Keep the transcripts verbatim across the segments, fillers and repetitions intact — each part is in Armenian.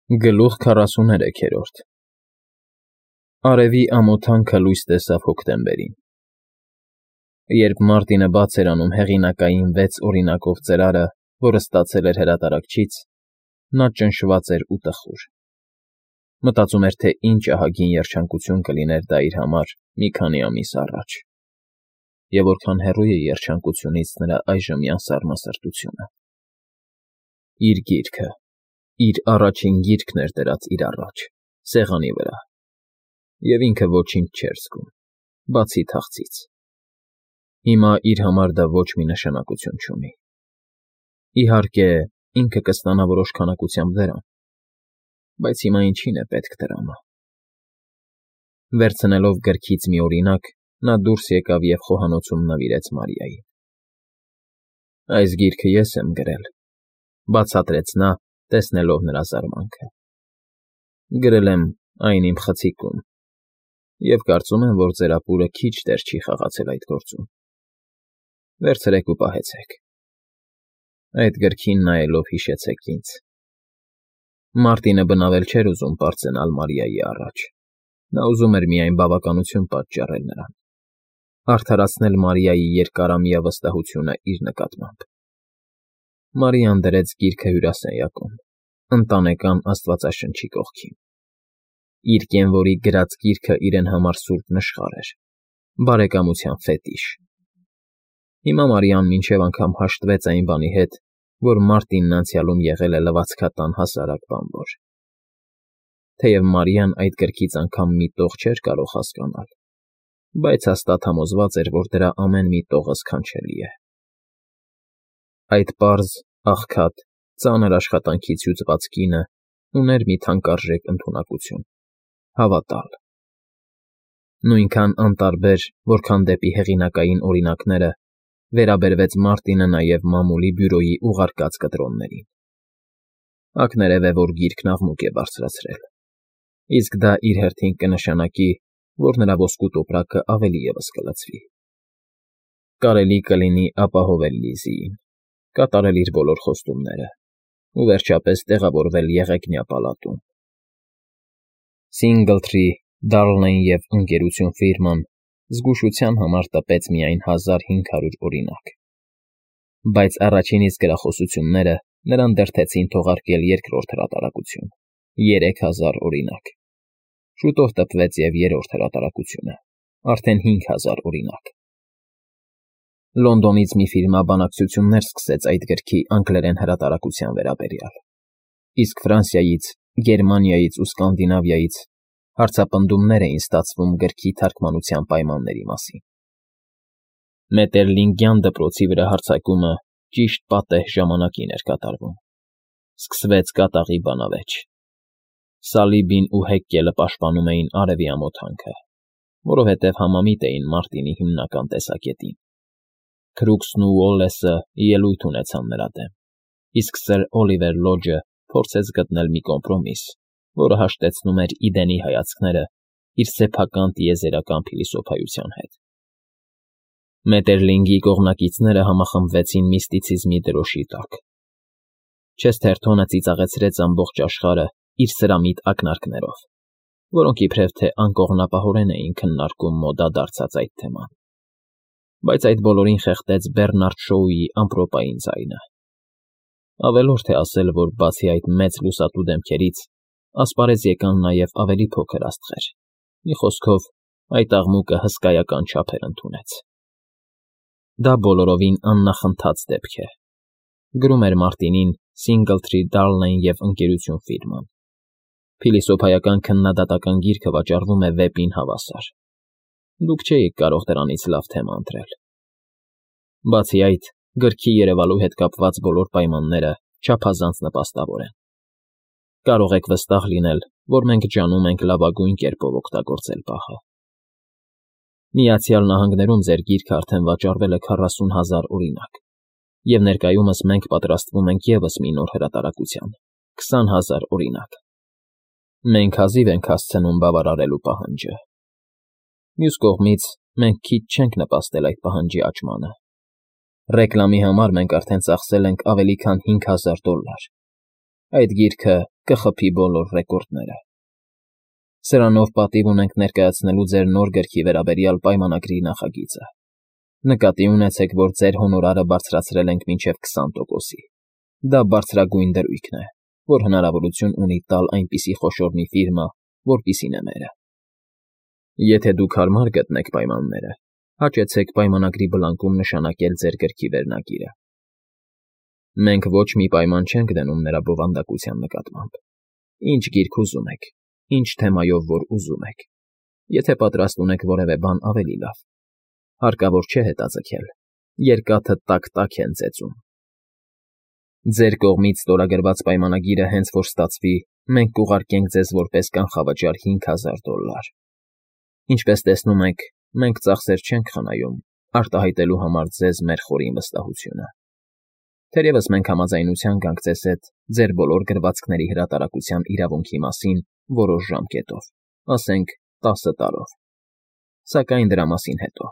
Գլուխ քառասուներեքերորդ Արևի ամոթանքը լույս տեսավ հոկտեմբերին, երբ Մարտինը բաց էր անում հեղինակային վեց օրինակով ծրարը, որը ստացել էր հրատարակչից, նա ճնշված էր ու տխուր. մտածում էր, թե ինչ ահագին երջանկություն կլիներ դա իր համար մի քանի ամիս առաջ, և որքան հեռու է երջանկությունից նրա այժմյան սառնասրտությունը. իր գիրքը, իր առաջին գիրքն էր դրած իր առաջ, սեղանի վրա, և ինքը ոչինչ չէր զգում, բացի թախծից. հիմա իր համար դա ոչ մի նշանակություն չունի. իհարկե, ինքը կստանա որոշ քանակությամբ դրամ, բայց հիմա ինչի՞ն է պետք դրամը: Վերցնելով գրքից մի օրինակ, նա դուրս եկավ և խոհանոցում նվիրեց Մարիային: Այս գիրքը ես եմ գրել,- բացատրեց նա, տեսնելով նրա զարմանքը: Գրել եմ այն իմ խցիկում և կարծում եմ, որ ձեր ապուրը քիչ դեր չի խաղացել այդ գործում: Վերցրեք ու պահեցեք: Այդ գրքին նայելով հիշեցեք ինձ: Մարտինը բնավել չէր ուզում պարծենալ Մարիայի առաջ, նա ուզում էր միայն բավականություն պատճառել նրան, արդարացնել Մարիայի երկարամյա վստահությունը իր նկատմամբ: Մարիան դրեց գիրքը հյուրասենյակում, ընտանեկան աստվածաշնչի կողքին: Իր կենվորի գրած գիրքը իրեն համար սուրբ նշխար էր, բարեկամության ֆետիշ: Հիմա Մարիան մինչև անգամ հաշտվեց այն բանի հետ, որ Մարտինն անցյալում եղել է լվացքատան հասարակ բանվոր: Թեև Մարիան այդ գրքից անգամ մի տող չէր կարող հասկանալ, բայց հաստատ համոզված էր, որ դրա ամեն մի տողը սքանչելի է: Այդ պարզ, աղքատ, ծանր աշխատանքից հյուծված կինը ուներ մի թանկարժեք ընդունակություն՝ հավատալ: Նույնքան անտարբեր, որքան դեպի հեղինակային օրինակները, վերաբերվեց Մարտինը նաև մամուլի բյուրոյի ուղարկած կտրոններին: Ակներև է, որ գիրքն աղմուկ է բարձրացրել, իսկ դա իր հերթին կնշանակի, որ նրա ոսկու տոպրակը ավելի ևս կլցվի: Կարելի կլինի ապահովել Լիզիին, կատարել իր բոլոր խոստումները ու վերջապես տեղավորվել եղեգնյա պալատում: Սինգլթրի, Դարլնեյն և Ընկերություն ֆիրման զգուշության համար տպեց միայն հազար հինգ հարյուր օրինակ, բայց առաջին իսկ գրախոսությունները նրան դրդեցին թողարկել երկրորդ հրատարակություն՝ երեք հազար օրինակ: Շուտով տպվեց և երրորդ հրատարակությունը՝ արդեն հինգ հազար օրինակ: Լոնդոնից մի ֆիրմա բանակցություններ սկսեց այդ գրքի անգլերեն հրատարակության վերաբերյալ, իսկ Ֆրանսիայից, Գերմանիայից ու Սկանդինավիայից հարցապնդումներ էին ստացվում գրքի թարգմանության պայմանների մասին: Մետերլինգյան դպրոցի վրա հարձակումը ճիշտ պատեհ ժամանակին էր կատարվում: Սկսվեց կատաղի բանավեճ: Սալիբին ու Հեկկելը պաշտպանում էին արևի ամոթանքը, որովհետև համամիտ էին Մարտինի հիմնական տեսակետին: Քրուքսն ու Ուոլլեսը ելույթ ունեցան նրա դեմ, իսկ սըր Օլիվեր Լոջը փորձեց գտնել մի կոմպրոմիս, որը հաշտեցնում էր Իդենի հայացքները իր սեփական տիեզերական փիլիսոփայության հետ: Մետերլինգի կողմնակիցները համախմբվեցին միստիցիզմի դրոշի տակ: Չեսթերթոնը ծիծաղեցրեց ամբողջ աշխարհը իր սրամիտ ակնարկներով, որոնք իբրև թե անկողնապահորեն էին քննարկում մոդա դարձած այդ թեման: Բայց այդ բոլորին խեղդեց Բեռնարդ Շոուի ամպրոպային ձայնը: Ավելորդ է ասել, որ բացի այդ մեծ լուսատու դեմքերից, ասպարեզ եկան նաև ավելի փոքր աստղեր, մի խոսքով, այդ աղմուկը հսկայական չափեր ընդունեց: Դա բոլորովին աննախընթաց դեպք է,- գրում էր Մարտինին Սինգլթրի, Դարլնեյն և Ընկերություն ֆիրման: Փիլիսոփայական քննադատական գիրքը վաճառվում է վեպին հավասար: Դուք չէիք կարող դրանից լավ թեմա ընտրել: Բացի այդ, գրքի երևալու հետ կապված բոլոր պայմանները չափազանց նպաստավոր են: Կարող եք վստահ լինել, որ մենք ջանում ենք լավագույն կերպով օգտագործել պահը: Միացյալ Նահանգներում ձեր գիրքը արդեն վաճառվել է քառասուն հազար օրինակ, և ներկայումս մենք պատրաստվում ենք ևս մի նոր հրատարակության՝ քսան հազար օրինակ: Մենք հազիվ ենք հասցնում բավարարելու պահանջը: Մյուս կողմից, մենք քիչ չենք նպաստել այդ պահանջի աճմանը: Ռեկլամի համար մենք արդեն ծախսել ենք ավելի քան հինգ հազար դոլար: Այդ գիրքը կխփի բոլոր ռեկորդները։ Սրանով պատիվ ունենք ներկայացնելու ձեր նոր գրքի վերաբերյալ պայմանագրի նախագիծը։ Նկատի ունեցեք, որ ձեր հոնորարը բարձրացրել ենք մինչև քսան տոկոսի։ Դա բարձրագույն դրույքն է, որ հնարավորություն ունի տալ այնպիսի խոշոր մի ֆիրմա, որպիսին է մերը։ Եթե դուք հարմար գտնեք պայմանները, հաճեցեք պայմանագրի բլանկում նշանակել ձեր գրքի վերնագիրը։ Մենք ոչ մի պայման չենք դնում նրա բովանդակության նկատմամբ։ Ինչ գիրք ուզում եք, ինչ թեմայով որ ուզում եք։ Եթե պատրաստ ունեք որևէ բան ավելի լավ, հարկավոր չէ հետաձգել, երկաթը տակ-տակ են ծեծում։ Ձեր կողմից ստորագրված պայմանագիրը հենց որ ստացվի, մենք կուղարկենք ձեզ որպես կանխավճար հինգ հազար դոլար։ Ինչպես տեսնում եք, մենք ծախսեր չենք խնայում, արտահայտելու համար ձեզ մեր խորին վստահությունը։ Թերևս մենք համաձայնության գանք ձեզ հետ ձեր բոլոր գրվածքների հրատարակության իրավունքի մասին որոշ ժամկետով, ասենք տասը տարով, սակայն դրա մասին հետո։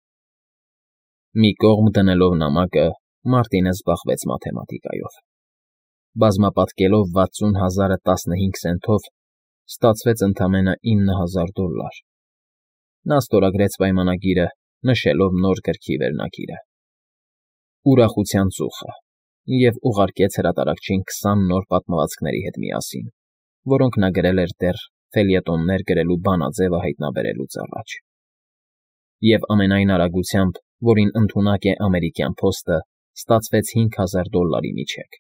Մի կողմ դնելով նամակը, Մարտինը զբաղվեց մաթեմատիկայով։ Բազմապատկելով վաթսուն հազարը տասնհինգ սենթով ստացվեց ընդամենը ինը հազար դոլար։ Նա ստորագրեց պայմանագիրը, նշելով նոր գրքի վերնագիրը։ Ուրախության ծուխը և ուղարկեց հրատարակչին քսան նոր պատմվածքների հետ միասին, որոնք նա գրել էր դեռ ֆելյետոններ գրելու բանաձևը հայտնաբերելուց առաջ։ Եվ ամենայն արագությամբ, որին ընդունակ է ամերիկյան փոստը, ստացվեց հինգ հազար դոլարի մի չեք։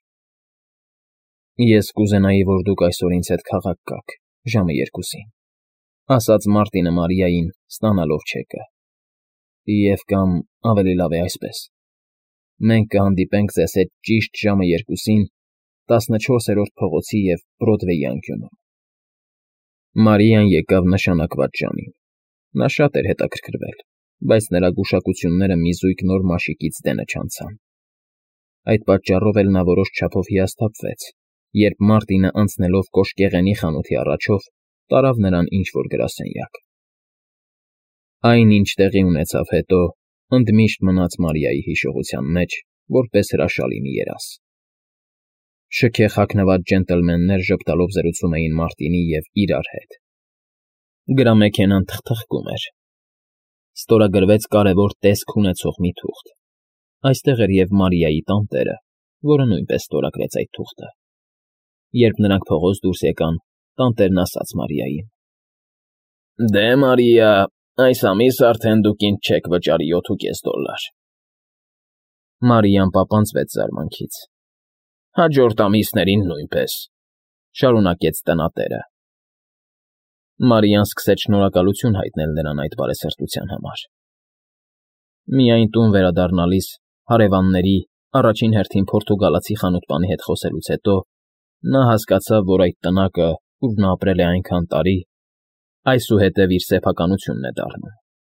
Ես կուզենայի, որ դուք այսօր ինձ հետ քաղաք գաք, ժամը երկուսին, ասաց Մարտինը Մարիային, ստանալով չեկը։ Եվ կամ ավելի լավ է այսպես. մենք կհանդիպենք ձեզ հետ ճիշտ ժամը երկուսին տասնչորսերորդ փողոցի և Բրոդվեյի անկյունում։ Մարիան եկավ նշանակված ժամին։ Նա շատ էր հետաքրքրվել, բայց նրա գուշակությունները մի զույգ նոր մաշիկից դենը չանցան։ Այդ պատճառով էլ նա որոշ չափով հիասթափվեց, երբ Մարտինը անցնելով կոշկեղենի խանութի առաջով տարավ նրան ինչ-որ գրասենյակ։ Այն, ինչ տեղի ունեցավ հետո, ընդմիշտ մնաց Մարիայի հիշողության մեջ, որպես հրաշալի մի երազ։ Շքեղ հագնված ջենտլմեններ ժպտալով զրուցում էին Մարտինի և իրար հետ։ Գրամեքենան թխթխկում էր։ Ստորագրվեց կարևոր տեսք ունեցող մի թուղթ։ Այստեղ էր և Մարիայի տանտերը, որը նույնպես ստորագրեց այդ թուղթը։ Երբ նրանք փողոց դուրս եկան, տանտերն ասաց Մարիային. Դե, Մարիա, այս ամիս արդեն դուք ինձ չեք վճարի յոթ դոլար։ Մարիան պապանձվեց զարմանքից։ Հաջորդ ամիսներին նույնպես, շարունակեց տնատերը։ Մարիան սկսեց շնորհակալություն հայտնել նրան այդ բարեսրտության համար։ Միայն տուն վերադառնալիս հարևանների, առաջին հերթին պորտուգալացի խանութպանի հետ խոսելուց հետո, նա հասկացավ, որ այդ տնակը, ուր նա ապրել է այնքան տարի, այսուհետև իր սեփականությունն է դառնում։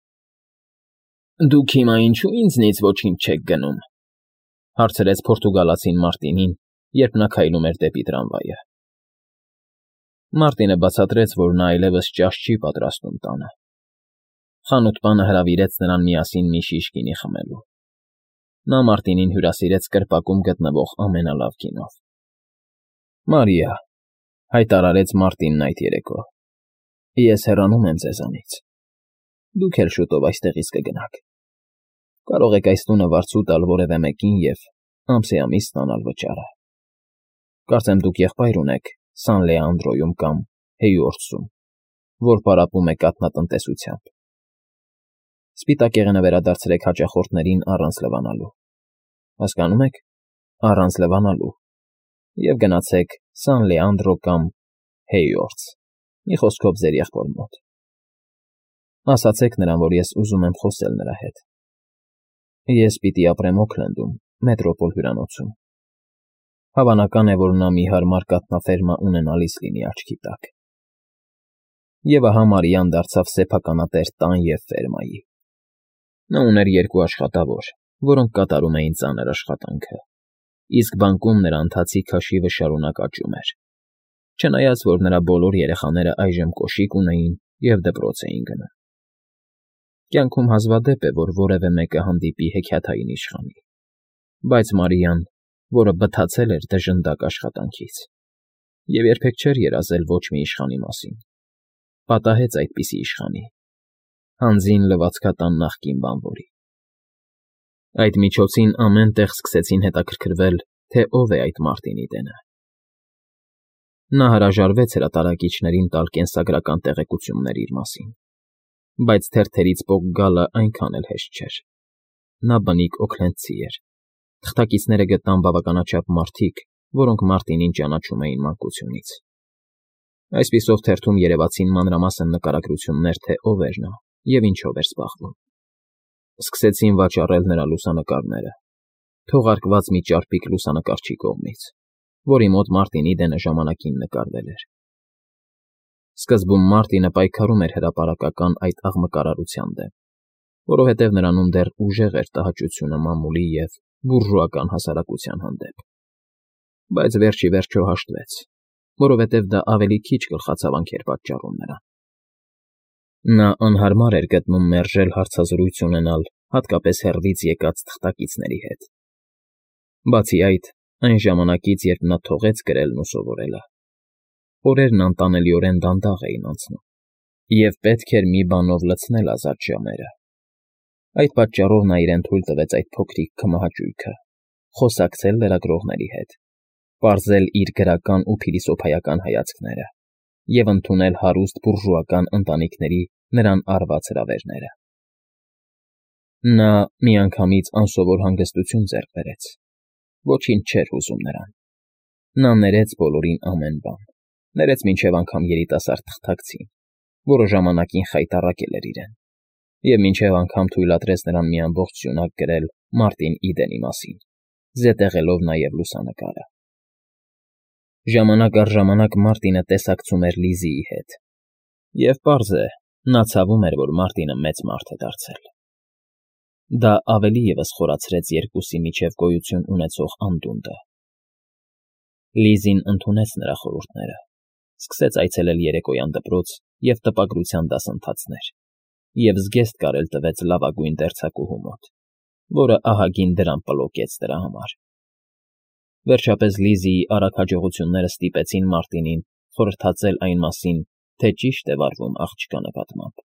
Դուք հիմա ինչու ինձնից ոչինչ չեք գնում, հարցրեց պորտուգալացին Մարտինին, երբ նա քայլում էր դեպի տրամվայը։ Մարտինը բացատրեց, որ նա այլևս ճաշ չի պատրաստում տանը։ Խանութպանը հրավիրեց նրան միասին մի շիշ գինի խմելու։ Նա Մարտինին հյուրասիրեց կրպակում գտնվող ամենալավ գինով։ Մարիա, հայտարարեց Մարտինն այդ երեկո, ես հեռանում եմ ձեզանից։ Դուք էլ շուտով այստեղից կգնաք։ Կարող եք այս տունը վարձու տալ որևէ մեկին և ամսեամիս ստանալ վճարը։ Կարծեմ դուք եղբայր ունեք Սան Լեանդրոյում կամ Հեյորսում, որ պարապում է կաթնատնտեսությամբ։ Սպիտակեղենը վերադարձրեք հաճախորդներին առանց լվանալու։ Հասկանում եք, առանց լվանալու։ Եվ գնացեք Սան Լեանդրո կամ Հեյորս, մի խոսքով ձեր եղբոր մոտ։ Ասացեք նրան, որ ես ուզում եմ խոսել նրա հետ։ Ես պիտի ապրեմ Օքլենդում, մետրոպոլ հյուրանոցում։ Հավանական է, որ նա մի հարմար կաթնաֆերմա ունենալիս լինի աչքի տակ։ Եվ ահա Մարիան դարձավ սեփականատեր տան և ֆերմայի։ Նա ուներ երկու աշխատավոր, որոնք կատարում էին ծանր աշխատանքը, իսկ բանկում նրա ընթացիկ հաշիվը շարունակ աճում էր, չնայած որ նրա բոլոր երեխաները այժմ կոշիկ ունեին և դպրոց էին գնում։ Կյանքում հազվադեպ է, որ որևէ մեկը հանդիպի հեքիաթային իշխանի, բայց Մարիան, որը բթացել էր դժնդակ աշխատանքից, և երբեք չէր երազել ոչ մի իշխանի մասին, պատահեց այդպիսի իշխանի, հանձին լվացքատան նախկին բանվորի։ Այդ միջոցին ամեն տեղ սկսեցին հետաքրքրվել, թե ով է այդ Մարտին Իդենը։ Նա հրաժարվեց հրատարակիչներին տալ կենսագրական տեղեկություններ իր մասին, բայց թերթերից պոկ գալը այնքան էլ հեշտ չէր։ Նա բնիկ օքլենդցի էր, թղթակիցները գտան բավականաչափ մարդիկ, որոնք Մարտինին ճանաչում էին մանկությունից։ Այսպիսով թերթում երևացին մանրամասն նկարագրություններ, թե ով էր նա և ինչով էր զբաղվում։ Սկսեցին վաճառել նրա լուսանկարները, թողարկված մի ճարպիկ լուսանկարչի կողմից, որի մոտ Մարտին Իդենը ժամանակին նկարվել էր։ Սկզբում Մարտինը պայքարում էր հրապարակական այդ աղմկարարության դեմ, որովհետև նրանում դեռ ուժեղ էր տհաճությունը մամուլի և բուրժուական հասարակության հանդեպ։ Բայց վերջ ի վերջո հաշտվեց, որովհետև դա ավելի քիչ գլխացավանք էր պատճառում նրան։ Նա անհարմար էր գտնում մերժել հարցազրույց ունենալ հատկապես հեռվից եկած թղթակիցների հետ։ Բացի այդ, այն ժամանակից, երբ նա թողեց գրելն ու սովորելը, օրերն անտանելիորեն դանդաղ էին անցնում, և պետք էր մի բանով լցնել ազատ ժամերը։ Այդ պատճառով նա իրեն թույլ տվեց այդ փոքրիկ քմահաճույքը, խոսակցել լրագրողների հետ, պարզել իր գրական ու փիլիսոփայական հայացքները և ընդունել հարուստ բուրժուական ընտանիքների նրան արված հրավերները։ Նա միանգամից անսովոր հանգստություն ձեռք բերեց։ Ոչինչ չէր հուզում նրան։ Նա ներեց բոլորին ամեն բան, ներեց մինչև անգամ երիտասարդ թղթակցին, որը ժամանակին խայտառակել էր իրեն, և մինչև անգամ թույլատրեց նրան մի ամբողջ սյունակ գրել Մարտին Իդենի մասին, զետեղելով նաև լուսանկարը։ Ժամանակ առ ժամանակ Մարտինը տեսակցում էր Լիզիի հետ, և պարզ է, նա ցավում էր, որ Մարտինը մեծ մարդ է դարձել։ Դա ավելի ևս խորացրեց երկուսի միջև գոյություն ունեցող անդունդը։ Լիզին ընդունեց նրա խորհուրդները, սկսեց այցելել երեկոյան դպրոց և տպագրության դասընթացներ, և զգեստ կարել տվեց լավագույն դերձակուհու մոտ, որը ահագին դրամ պլոկեց դրա համար։ Վերջապես Լիզիի արագ հաջողությունները ստիպեցին Մարտինին խորհրդածել այն մասին, թե ճիշտ է վարվում աղջկա նկատմամբ։